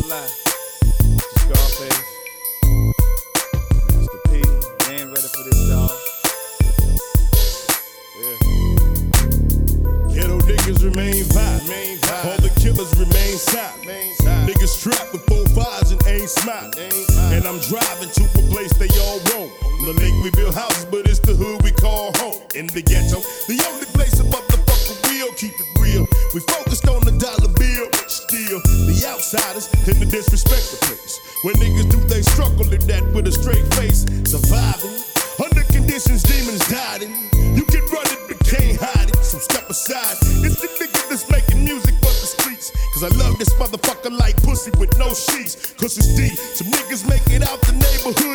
lie. Scarface, Master P, they ain't ready for this, dog. Yeah. Ghetto niggas remain violent. All the killers remain silent. Niggas trapped with 4 5s and ain't smiling. And I'm driving to a place they all roam. On the lake we build houses, but it's the hood we call home. In the ghetto, the only place above the fucking wheel, keep it real. We focused on the dollar bill, but still the outsiders tend to disrespect the place. When niggas do they struggle in that with a straight face, surviving under conditions demons died in. You can run it but can't hide it, so step aside. It's the nigga that's making music for the streets. Cause I love this motherfucker like pussy with no sheets. Cause it's D, some niggas make it out the neighborhood